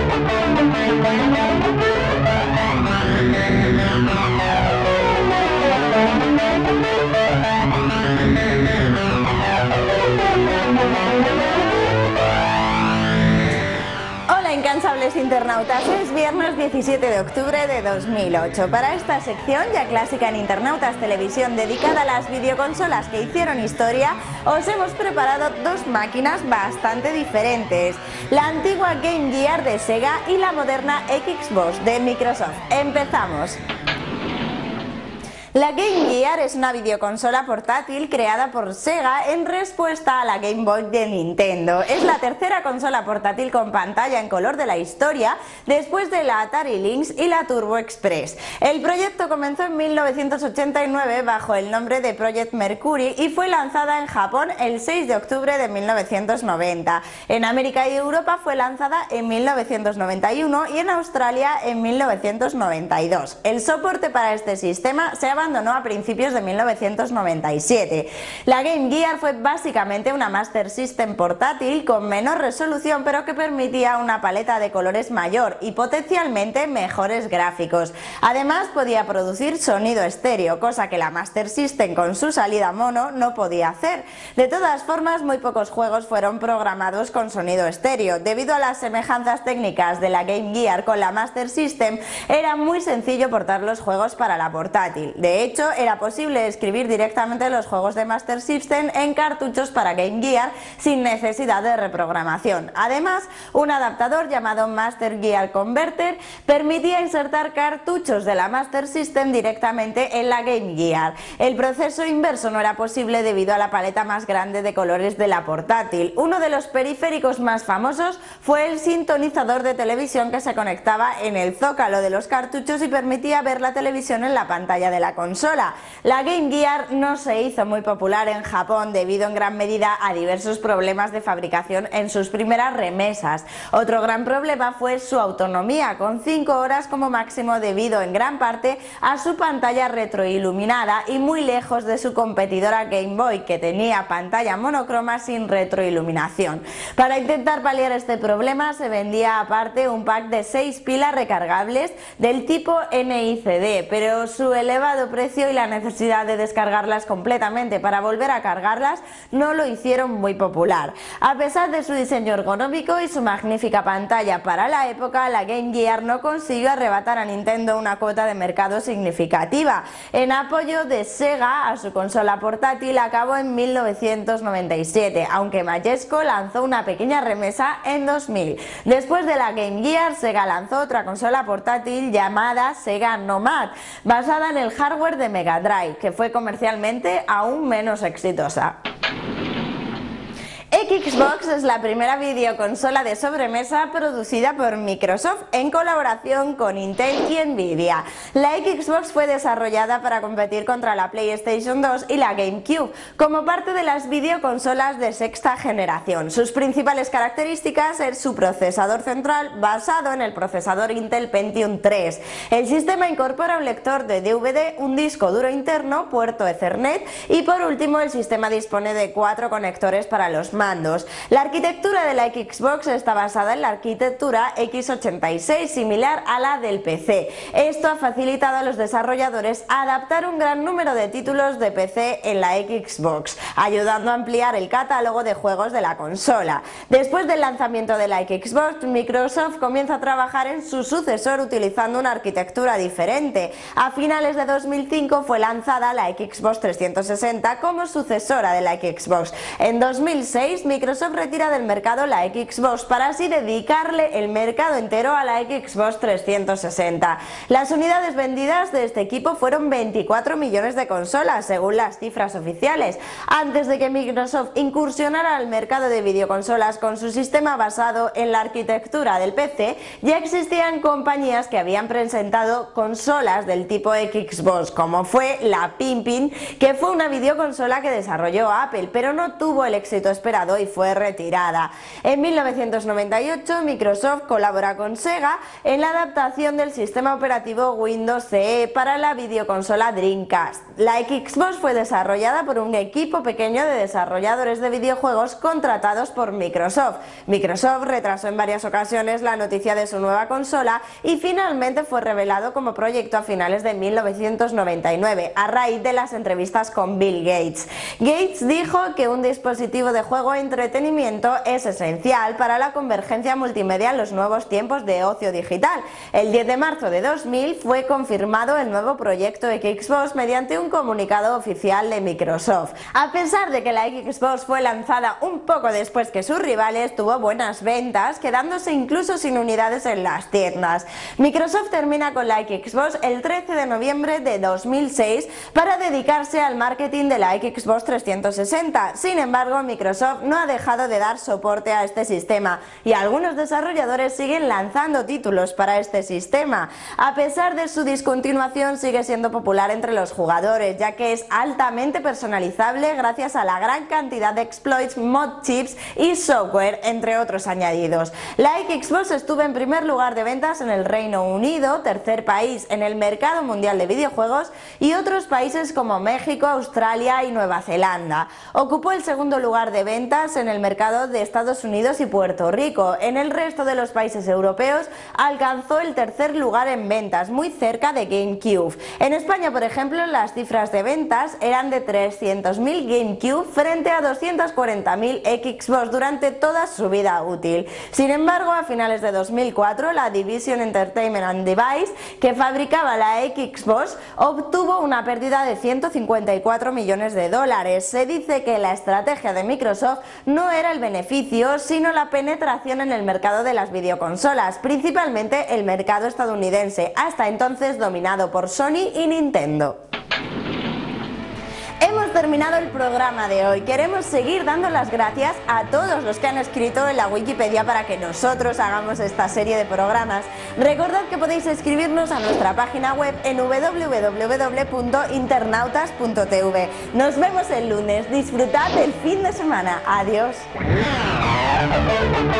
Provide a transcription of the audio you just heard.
Hola incansables internautas, es viernes 17 de octubre de 2008. Para esta sección ya clásica en Internautas Televisión dedicada a las videoconsolas que hicieron historia, os hemos preparado dos máquinas bastante diferentes: la antigua Game Gear de Sega y la moderna Xbox de Microsoft. ¡Empezamos! La Game Gear es una videoconsola portátil creada por Sega en respuesta a la Game Boy de Nintendo. Es la tercera consola portátil con pantalla en color de la historia, después de la Atari Lynx y la Turbo Express. El proyecto comenzó en 1989 bajo el nombre de Project Mercury y fue lanzada en Japón el 6 de octubre de 1990. En América y Europa fue lanzada en 1991 y en Australia en 1992. El soporte para este sistema se abandonó a principios de 1997. La Game Gear fue básicamente una Master System portátil con menor resolución, pero que permitía una paleta de colores mayor y potencialmente mejores gráficos. Además podía producir sonido estéreo, cosa que la Master System con su salida mono no podía hacer. De todas formas, muy pocos juegos fueron programados con sonido estéreo. Debido a las semejanzas técnicas de la Game Gear con la Master System, era muy sencillo portar los juegos para la portátil. De hecho, era posible escribir directamente los juegos de Master System en cartuchos para Game Gear sin necesidad de reprogramación. Además, un adaptador llamado Master Gear Converter permitía insertar cartuchos de la Master System directamente en la Game Gear. El proceso inverso no era posible debido a la paleta más grande de colores de la portátil. Uno de los periféricos más famosos fue el sintonizador de televisión que se conectaba en el zócalo de los cartuchos y permitía ver la televisión en la pantalla de la consola. La Game Gear no se hizo muy popular en Japón debido en gran medida a diversos problemas de fabricación en sus primeras remesas. Otro gran problema fue su autonomía, con 5 horas como máximo debido en gran parte a su pantalla retroiluminada y muy lejos de su competidora Game Boy, que tenía pantalla monocroma sin retroiluminación. Para intentar paliar este problema se vendía aparte un pack de 6 pilas recargables del tipo NICD, pero su elevado precio y la necesidad de descargarlas completamente para volver a cargarlas no lo hicieron muy popular. A pesar de su diseño ergonómico y su magnífica pantalla para la época, la Game Gear no consiguió arrebatar a Nintendo una cuota de mercado significativa. En apoyo de Sega a su consola portátil acabó en 1997, aunque Majesco lanzó una pequeña remesa en 2000. Después de la Game Gear, Sega lanzó otra consola portátil llamada Sega Nomad, basada en el hardware de Mega Drive, que fue comercialmente aún menos exitosa. Xbox es la primera videoconsola de sobremesa producida por Microsoft en colaboración con Intel y Nvidia. La Xbox fue desarrollada para competir contra la PlayStation 2 y la GameCube como parte de las videoconsolas de sexta generación. Sus principales características es su procesador central basado en el procesador Intel Pentium 3. El sistema incorpora un lector de DVD, un disco duro interno, puerto Ethernet y por último el sistema dispone de 4 conectores para los mandos. La arquitectura de la Xbox está basada en la arquitectura x86, similar a la del PC. Esto ha facilitado a los desarrolladores adaptar un gran número de títulos de PC en la Xbox, ayudando a ampliar el catálogo de juegos de la consola. Después del lanzamiento de la Xbox, Microsoft comienza a trabajar en su sucesor utilizando una arquitectura diferente. A finales de 2005 fue lanzada la Xbox 360 como sucesora de la Xbox. En 2006 Microsoft retira del mercado la Xbox para así dedicarle el mercado entero a la Xbox 360. Las unidades vendidas de este equipo fueron 24 millones de consolas, según las cifras oficiales. Antes de que Microsoft incursionara al mercado de videoconsolas con su sistema basado en la arquitectura del PC, ya existían compañías que habían presentado consolas del tipo Xbox, como fue la Pimpin, que fue una videoconsola que desarrolló Apple, pero no tuvo el éxito esperado mercado y fue retirada. En 1998 Microsoft colabora con Sega en la adaptación del sistema operativo Windows CE para la videoconsola Dreamcast. La Xbox fue desarrollada por un equipo pequeño de desarrolladores de videojuegos contratados por Microsoft. Microsoft retrasó en varias ocasiones la noticia de su nueva consola y finalmente fue revelado como proyecto a finales de 1999, a raíz de las entrevistas con Bill Gates. Gates dijo que un dispositivo de juego e entretenimiento es esencial para la convergencia multimedia en los nuevos tiempos de ocio digital. El 10 de marzo de 2000 fue confirmado el nuevo proyecto Xbox mediante un comunicado oficial de Microsoft. A pesar de que la Xbox fue lanzada un poco después que sus rivales, tuvo buenas ventas, quedándose incluso sin unidades en las tiendas. Microsoft termina con la Xbox el 13 de noviembre de 2006 para dedicarse al marketing de la Xbox 360. Sin embargo, Microsoft no ha dejado de dar soporte a este sistema y algunos desarrolladores siguen lanzando títulos para este sistema. A pesar de su discontinuación, sigue siendo popular entre los jugadores, ya que es altamente personalizable gracias a la gran cantidad de exploits, mod chips y software, entre otros añadidos. La Xbox estuvo en primer lugar de ventas en el Reino Unido, tercer país en el mercado mundial de videojuegos, y otros países como México, Australia y Nueva Zelanda. Ocupó el segundo lugar de ventas en el mercado de Estados Unidos y Puerto Rico. En el resto de los países europeos alcanzó el tercer lugar en ventas, muy cerca de GameCube. En España, por ejemplo, las cifras de ventas eran de 300.000 GameCube frente a 240.000 Xbox durante toda su vida útil. Sin embargo, a finales de 2004, la Division Entertainment and Device, que fabricaba la Xbox, obtuvo una pérdida de 154 millones de dólares. Se dice que la estrategia de Microsoft no era el beneficio, sino la penetración en el mercado de las videoconsolas, principalmente el mercado estadounidense, hasta entonces dominado por Sony y Nintendo. Hemos terminado el programa de hoy. Queremos seguir dando las gracias a todos los que han escrito en la Wikipedia para que nosotros hagamos esta serie de programas. Recordad que podéis escribirnos a nuestra página web en www.internautas.tv. Nos vemos el lunes. Disfrutad del fin de semana. Adiós.